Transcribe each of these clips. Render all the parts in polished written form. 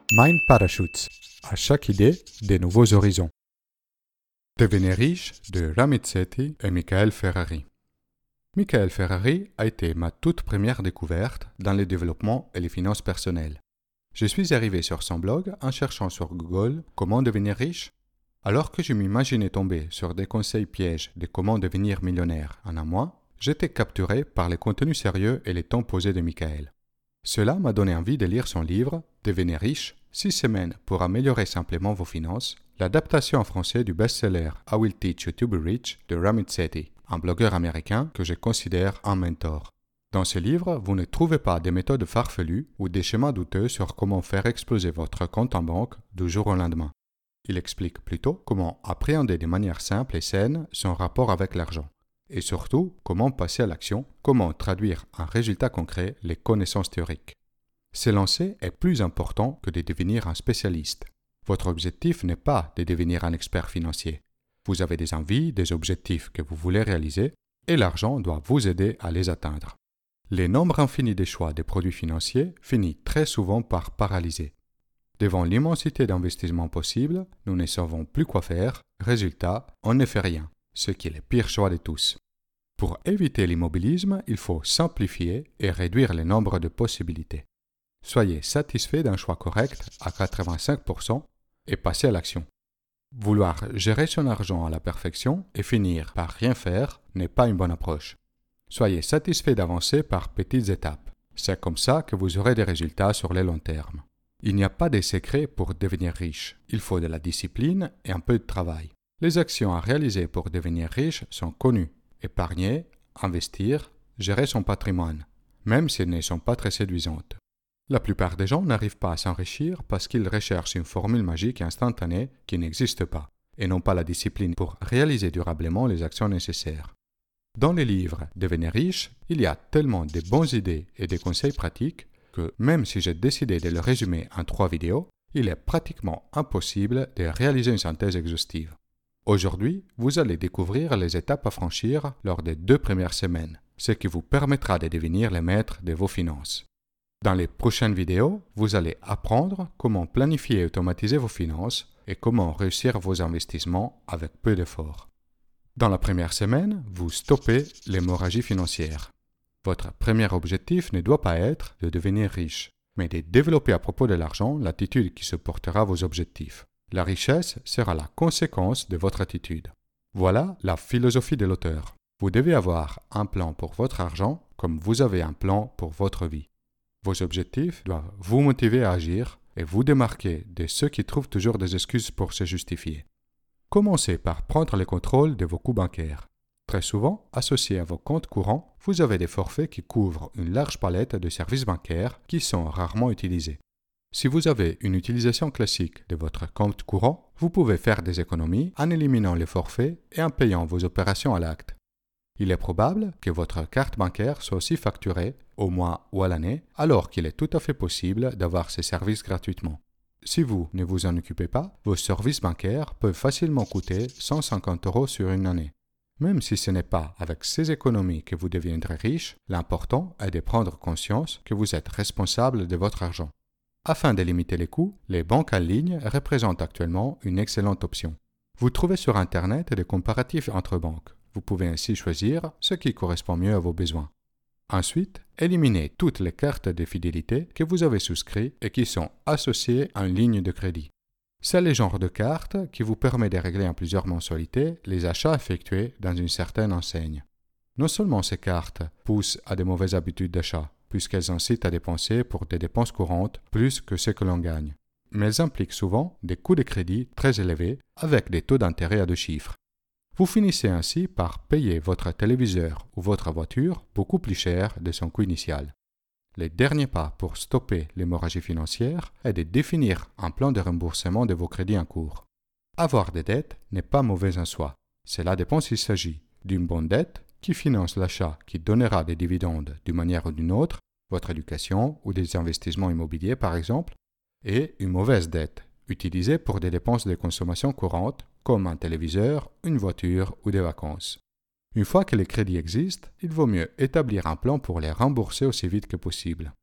Mind Parachutes. À chaque idée, des nouveaux horizons. Devenir riche de Ramit Sethi et Michael Ferrari. Michael Ferrari a été ma toute première découverte dans le développement et les finances personnelles. Je suis arrivé sur son blog en cherchant sur Google comment devenir riche. Alors que je m'imaginais tomber sur des conseils pièges de comment devenir millionnaire en un mois, j'étais capturé par les contenus sérieux et les tons posés de Michael. Cela m'a donné envie de lire son livre « Devenir riche, 6 semaines pour améliorer simplement vos finances », l'adaptation en français du best-seller « I Will Teach You to Be Rich » de Ramit Sethi, un blogueur américain que je considère un mentor. Dans ce livre, vous ne trouvez pas des méthodes farfelues ou des schémas douteux sur comment faire exploser votre compte en banque du jour au lendemain. Il explique plutôt comment appréhender de manière simple et saine son rapport avec l'argent. Et surtout, comment passer à l'action, comment traduire en résultat concret les connaissances théoriques. Se lancer est plus important que de devenir un spécialiste. Votre objectif n'est pas de devenir un expert financier. Vous avez des envies, des objectifs que vous voulez réaliser, et l'argent doit vous aider à les atteindre. Le nombre infini des choix des produits financiers finit très souvent par paralyser. Devant l'immensité d'investissements possibles, nous ne savons plus quoi faire. Résultat, on ne fait rien, ce qui est le pire choix de tous. Pour éviter l'immobilisme, il faut simplifier et réduire le nombre de possibilités. Soyez satisfait d'un choix correct à 85% et passez à l'action. Vouloir gérer son argent à la perfection et finir par rien faire n'est pas une bonne approche. Soyez satisfait d'avancer par petites étapes. C'est comme ça que vous aurez des résultats sur le long terme. Il n'y a pas de secret pour devenir riche. Il faut de la discipline et un peu de travail. Les actions à réaliser pour devenir riche sont connues. Épargner, investir, gérer son patrimoine, même si elles ne sont pas très séduisantes. La plupart des gens n'arrivent pas à s'enrichir parce qu'ils recherchent une formule magique instantanée qui n'existe pas, et n'ont pas la discipline pour réaliser durablement les actions nécessaires. Dans les livres « Devenir riche », il y a tellement de bonnes idées et de conseils pratiques que même si j'ai décidé de le résumer en 3 vidéos, il est pratiquement impossible de réaliser une synthèse exhaustive. Aujourd'hui, vous allez découvrir les étapes à franchir lors des 2 premières semaines, ce qui vous permettra de devenir le maître de vos finances. Dans les prochaines vidéos, vous allez apprendre comment planifier et automatiser vos finances et comment réussir vos investissements avec peu d'efforts. Dans la première semaine, vous stoppez l'hémorragie financière. Votre premier objectif ne doit pas être de devenir riche, mais de développer à propos de l'argent l'attitude qui supportera vos objectifs. La richesse sera la conséquence de votre attitude. Voilà la philosophie de l'auteur. Vous devez avoir un plan pour votre argent comme vous avez un plan pour votre vie. Vos objectifs doivent vous motiver à agir et vous démarquer de ceux qui trouvent toujours des excuses pour se justifier. Commencez par prendre le contrôle de vos coûts bancaires. Très souvent, associés à vos comptes courants, vous avez des forfaits qui couvrent une large palette de services bancaires qui sont rarement utilisés. Si vous avez une utilisation classique de votre compte courant, vous pouvez faire des économies en éliminant les forfaits et en payant vos opérations à l'acte. Il est probable que votre carte bancaire soit aussi facturée au mois ou à l'année, alors qu'il est tout à fait possible d'avoir ces services gratuitement. Si vous ne vous en occupez pas, vos services bancaires peuvent facilement coûter 150 € sur une année. Même si ce n'est pas avec ces économies que vous deviendrez riche, l'important est de prendre conscience que vous êtes responsable de votre argent. Afin de limiter les coûts, les banques en ligne représentent actuellement une excellente option. Vous trouvez sur Internet des comparatifs entre banques. Vous pouvez ainsi choisir ce qui correspond mieux à vos besoins. Ensuite, éliminez toutes les cartes de fidélité que vous avez souscrites et qui sont associées à une ligne de crédit. C'est le genre de carte qui vous permet de régler en plusieurs mensualités les achats effectués dans une certaine enseigne. Non seulement ces cartes poussent à de mauvaises habitudes d'achat, puisqu'elles incitent à dépenser pour des dépenses courantes plus que ce que l'on gagne, mais elles impliquent souvent des coûts de crédit très élevés avec des taux d'intérêt à 2 chiffres. Vous finissez ainsi par payer votre téléviseur ou votre voiture beaucoup plus cher de son coût initial. Le dernier pas pour stopper l'hémorragie financière est de définir un plan de remboursement de vos crédits en cours. Avoir des dettes n'est pas mauvais en soi. Cela dépend s'il s'agit d'une bonne dette qui finance l'achat qui donnera des dividendes d'une manière ou d'une autre, votre éducation ou des investissements immobiliers par exemple, et une mauvaise dette, utilisée pour des dépenses de consommation courantes comme un téléviseur, une voiture ou des vacances. Une fois que les crédits existent, il vaut mieux établir un plan pour les rembourser aussi vite que possible.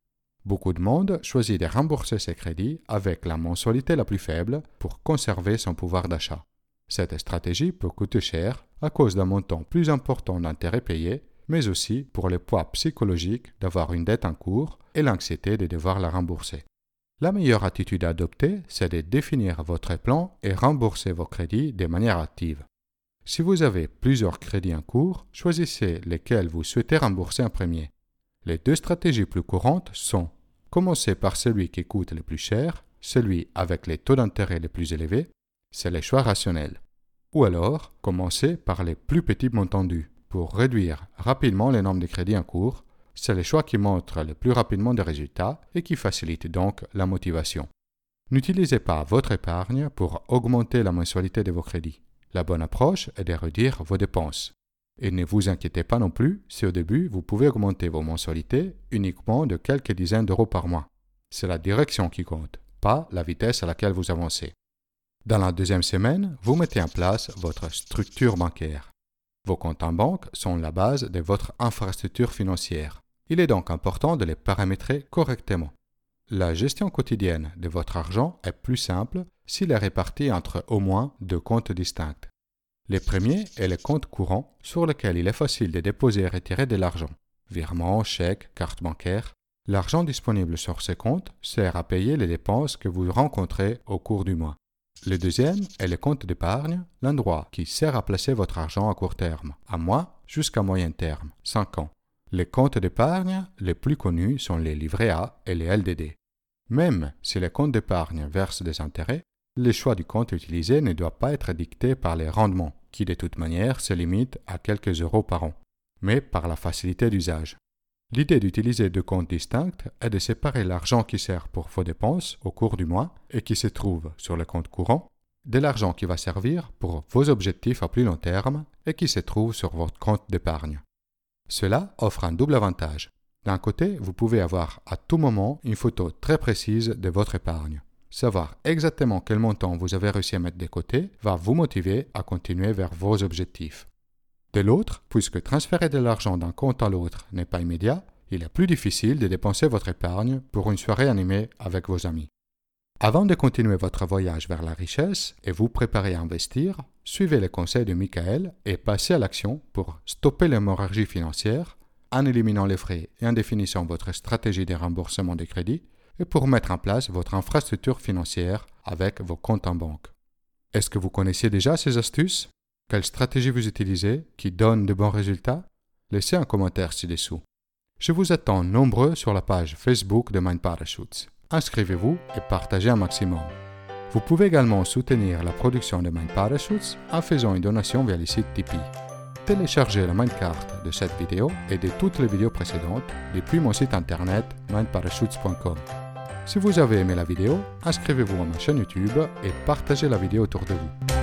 Beaucoup de monde choisit de rembourser ses crédits avec la mensualité la plus faible pour conserver son pouvoir d'achat. Cette stratégie peut coûter cher à cause d'un montant plus important d'intérêts payés, mais aussi pour le poids psychologique d'avoir une dette en cours et l'anxiété de devoir la rembourser. La meilleure attitude à adopter, c'est de définir votre plan et rembourser vos crédits de manière active. Si vous avez plusieurs crédits en cours, choisissez lesquels vous souhaitez rembourser en premier. Les deux stratégies plus courantes sont commencer par celui qui coûte le plus cher, celui avec les taux d'intérêt les plus élevés, c'est le choix rationnel. Ou alors, commencer par les plus petits montants dus pour réduire rapidement le nombre de crédits en cours, c'est le choix qui montre le plus rapidement des résultats et qui facilite donc la motivation. N'utilisez pas votre épargne pour augmenter la mensualité de vos crédits. La bonne approche est de réduire vos dépenses. Et ne vous inquiétez pas non plus si au début vous pouvez augmenter vos mensualités uniquement de quelques dizaines d'euros par mois. C'est la direction qui compte, pas la vitesse à laquelle vous avancez. Dans la deuxième semaine, vous mettez en place votre structure bancaire. Vos comptes en banque sont la base de votre infrastructure financière. Il est donc important de les paramétrer correctement. La gestion quotidienne de votre argent est plus simple s'il est réparti entre au moins deux comptes distincts. Le premier est le compte courant sur lequel il est facile de déposer et retirer de l'argent. Virement, chèque, carte bancaire. L'argent disponible sur ce compte sert à payer les dépenses que vous rencontrez au cours du mois. Le deuxième est le compte d'épargne, l'endroit qui sert à placer votre argent à court terme, à mois jusqu'à moyen terme, 5 ans. Les comptes d'épargne les plus connus sont les livrets A et les LDD. Même si les comptes d'épargne versent des intérêts, le choix du compte utilisé ne doit pas être dicté par les rendements, qui de toute manière se limitent à quelques euros par an, mais par la facilité d'usage. L'idée d'utiliser deux comptes distincts est de séparer l'argent qui sert pour vos dépenses au cours du mois et qui se trouve sur le compte courant, de l'argent qui va servir pour vos objectifs à plus long terme et qui se trouve sur votre compte d'épargne. Cela offre un double avantage. D'un côté, vous pouvez avoir à tout moment une photo très précise de votre épargne. Savoir exactement quel montant vous avez réussi à mettre de côté va vous motiver à continuer vers vos objectifs. De l'autre, puisque transférer de l'argent d'un compte à l'autre n'est pas immédiat, il est plus difficile de dépenser votre épargne pour une soirée animée avec vos amis. Avant de continuer votre voyage vers la richesse et vous préparer à investir, suivez les conseils de Michael et passez à l'action pour stopper l'hémorragie financière en éliminant les frais et en définissant votre stratégie de remboursement des crédits et pour mettre en place votre infrastructure financière avec vos comptes en banque. Est-ce que vous connaissiez déjà ces astuces? Quelle stratégie vous utilisez qui donne de bons résultats? Laissez un commentaire ci-dessous. Je vous attends nombreux sur la page Facebook de Mind Parachutes. Inscrivez-vous et partagez un maximum. Vous pouvez également soutenir la production de Mind Parachutes en faisant une donation via le site Tipeee. Téléchargez la Mindcard de cette vidéo et de toutes les vidéos précédentes depuis mon site internet mindparachutes.com. Si vous avez aimé la vidéo, inscrivez-vous à ma chaîne YouTube et partagez la vidéo autour de vous.